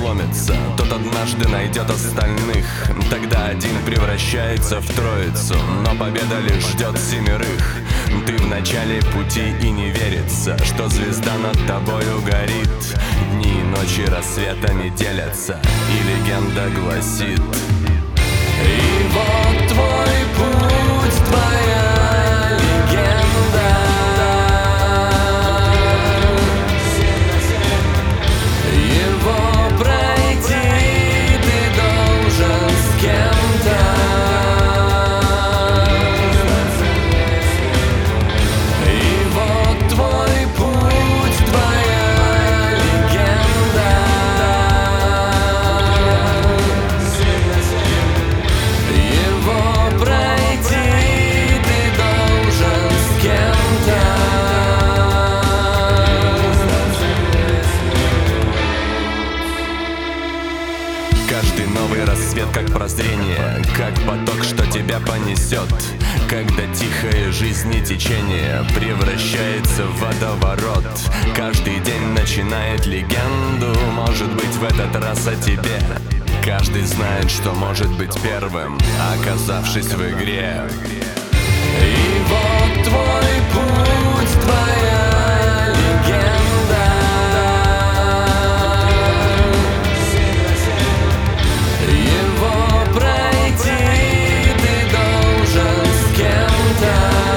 ломится, тот однажды найдет остальных. Тогда один превращается в троицу, но победа лишь ждет семерых. Ты в начале пути и не верится, что звезда над тобою горит. Дни и ночи рассветами делятся, и легенда гласит: и вот твой путь, твоя легенда. Его пройти ты должен с кем-то. И вот твой путь, твоя легенда. Его пройти ты должен с кем-то. Каждый новый рассвет как прозрение, как поток, что тебя понесет. Когда тихая жизнь и течение превращается в водоворот. Каждый день начинает легенду, может быть в этот раз о тебе. Каждый знает, что может быть первым, оказавшись в игре. И вот твой путь, твоя легенда. Его пройти ты должен с кем-то.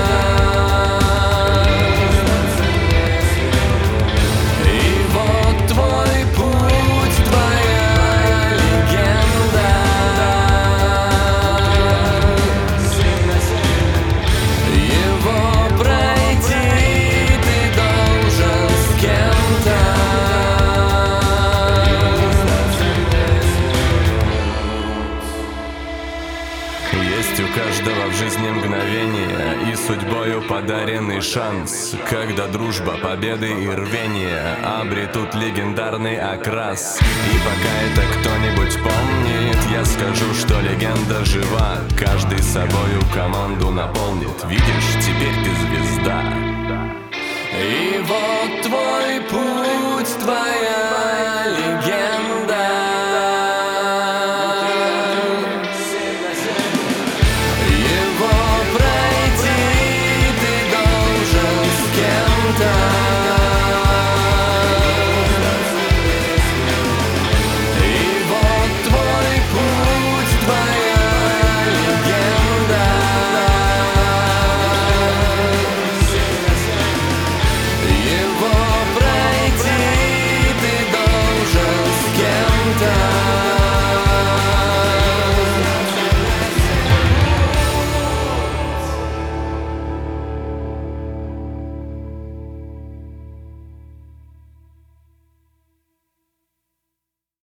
И вот твой путь, твоя легенда. Его пройти ты должен с кем-то. Есть у каждого в жизни мгновение и судьбою подаренный шанс, когда дружба, победы и рвение обретут легендарный окрас. И пока это кто-нибудь помнит, я скажу, что легенда жива. Каждый собою команду наполнит. Видишь, теперь ты звезда. И вот твой путь, твоя легенда.